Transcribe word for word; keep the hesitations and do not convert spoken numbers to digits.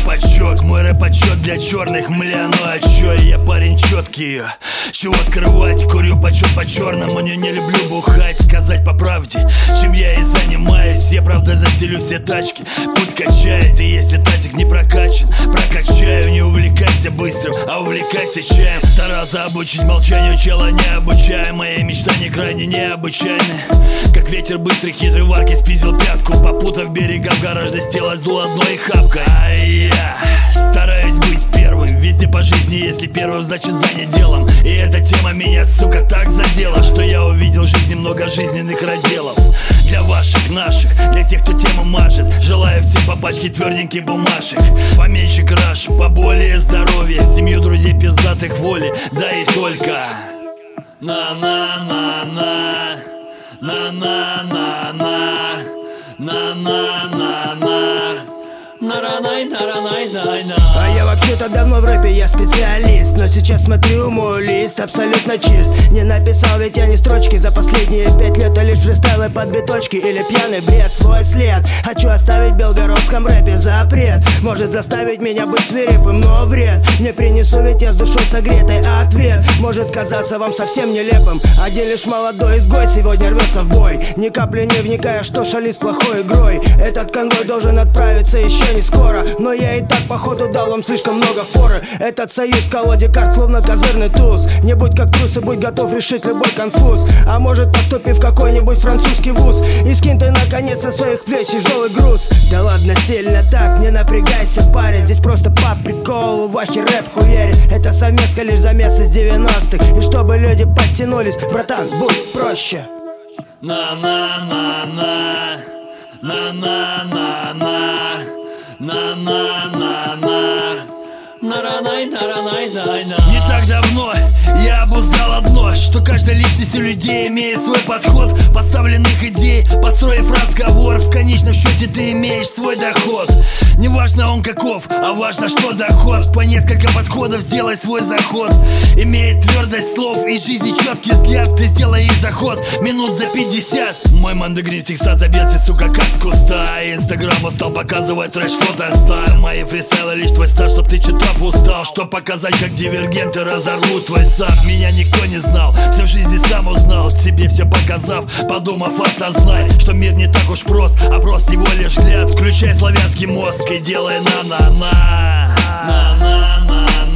рэпачок, мой рэпачок для черных, мля, ну а чё, я парень четкий. Чего скрывать, курю почет по черному, не, не люблю бухать, сказать по правде, чем я и занимаюсь. Я правда застелю все тачки, пусть качает, и если тазик не прокачан, прокачаю. Не увлекайся быстрым, а увлекайся чаем. Старался обучить молчанию чела, не обучая. Мои мечтания крайне необычайны, как ветер быстрый, хитрый варки спиздил пятку, попутав берега в гараж, достел сдул одной хапкой. А я стараюсь быть первым везде по жизни, если первым, значит занят делом. И эта тема меня, сука, так задела, что я увидел в жизни много жизненных разделов. Для ваших, наших, для тех, кто тему мажет, желаю всем по пачке тверденьких бумажек. Поменьше краш, поболее здоровья, семью друзей пиздатых воли, да и только. На-на-на-на, на-на-на-на, на-на-на-на. А я вообще-то давно в рэпе, я специалист, но сейчас смотрю, мой лист абсолютно чист. Не написал ведь я ни строчки за последние пять лет, а лишь фристайлы под биточки или пьяный бред. Свой след хочу оставить в белгородском рэпе запрет, может заставить меня быть свирепым, но вред не принесу, ведь я с душой согретой. Ответ может казаться вам совсем нелепым, один лишь молодой изгой сегодня рвется в бой, ни капли не вникая, что шали с плохой игрой. Этот конвой должен отправиться еще не скоро, но я и так походу дал вам слишком много форы. Этот союз в колоде карт словно козырный туз. Не будь как трус и будь готов решить любой конфуз. А может поступи в какой-нибудь французский вуз и скинь ты наконец со своих плеч тяжелый груз. Да ладно, сильно так, не напрягайся, парень, здесь просто по приколу, вахи рэп хуярит. Это совместка лишь замес из девяностых, и чтобы люди подтянулись, братан, будь проще. На-на-на-на, на-на-на-на, на-на-на-на. Не так давно я обуздал одно, что каждая личность у людей имеет свой подход, поставленных идей, построив разговор. В конечном счете ты имеешь свой доход. Не важно он каков, а важно что доход. По несколько подходов сделай свой заход. Имеет твердость слов и жизни четкий взгляд. Ты сделаешь доход минут за пятьдесят. Мой мандагрин всегда забился, сука, как с куста. Инстаграму стал показывать трэш-фото стайл. Мои фристайлы лишь твой стар, чтоб ты читав устал. Чтоб показать, как дивергенты разорвут твой сад. Меня никто не знал, всю жизнь сам узнал, тебе все показав, подумав, осознай, что мир не так уж прост, а прост его лишь взгляд. Включай славянский мозг и делай на-на-на, на-на-на.